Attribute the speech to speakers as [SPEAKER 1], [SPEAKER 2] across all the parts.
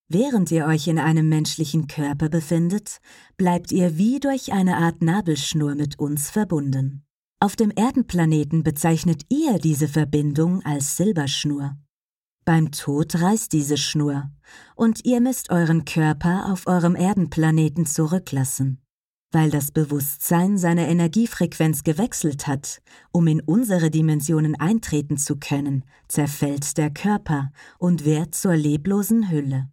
[SPEAKER 1] Während ihr euch in einem menschlichen Körper befindet, bleibt ihr wie durch eine Art Nabelschnur mit uns verbunden. Auf dem Erdenplaneten bezeichnet ihr diese Verbindung als Silberschnur. Beim Tod reißt diese Schnur und ihr müsst euren Körper auf eurem Erdenplaneten zurücklassen. Weil das Bewusstsein seine Energiefrequenz gewechselt hat, um in unsere Dimensionen eintreten zu können, zerfällt der Körper und wird zur leblosen Hülle.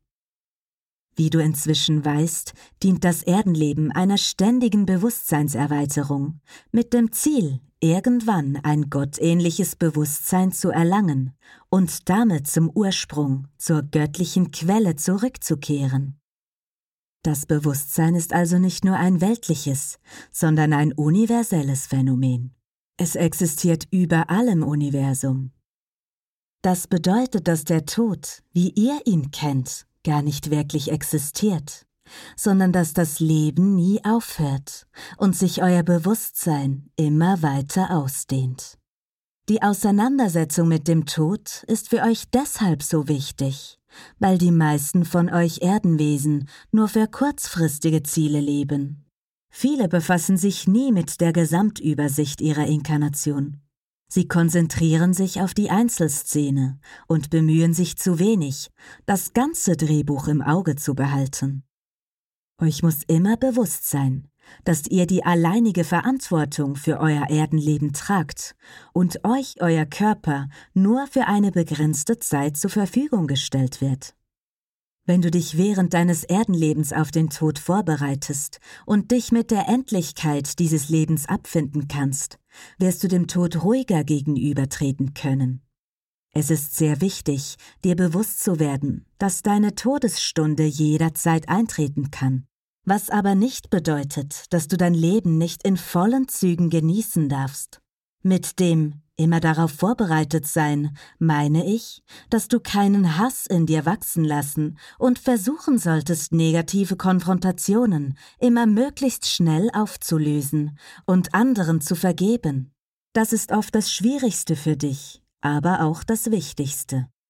[SPEAKER 1] Wie du inzwischen weißt, dient das Erdenleben einer ständigen Bewusstseinserweiterung, mit dem Ziel, irgendwann ein gottähnliches Bewusstsein zu erlangen und damit zum Ursprung, zur göttlichen Quelle zurückzukehren. Das Bewusstsein ist also nicht nur ein weltliches, sondern ein universelles Phänomen. Es existiert überall im Universum. Das bedeutet, dass der Tod, wie ihr ihn kennt, gar nicht wirklich existiert, sondern dass das Leben nie aufhört und sich euer Bewusstsein immer weiter ausdehnt. Die Auseinandersetzung mit dem Tod ist für euch deshalb so wichtig, weil die meisten von euch Erdenwesen nur für kurzfristige Ziele leben. Viele befassen sich nie mit der Gesamtübersicht ihrer Inkarnation. Sie konzentrieren sich auf die Einzelszene und bemühen sich zu wenig, das ganze Drehbuch im Auge zu behalten. Euch muss immer bewusst sein, dass ihr die alleinige Verantwortung für euer Erdenleben tragt und euch euer Körper nur für eine begrenzte Zeit zur Verfügung gestellt wird. Wenn du dich während deines Erdenlebens auf den Tod vorbereitest und dich mit der Endlichkeit dieses Lebens abfinden kannst, wirst du dem Tod ruhiger gegenübertreten können. Es ist sehr wichtig, dir bewusst zu werden, dass deine Todesstunde jederzeit eintreten kann, was aber nicht bedeutet, dass du dein Leben nicht in vollen Zügen genießen darfst. Mit dem immer darauf vorbereitet sein, meine ich, dass du keinen Hass in dir wachsen lassen und versuchen solltest, negative Konfrontationen immer möglichst schnell aufzulösen und anderen zu vergeben. Das ist oft das Schwierigste für dich, aber auch das Wichtigste.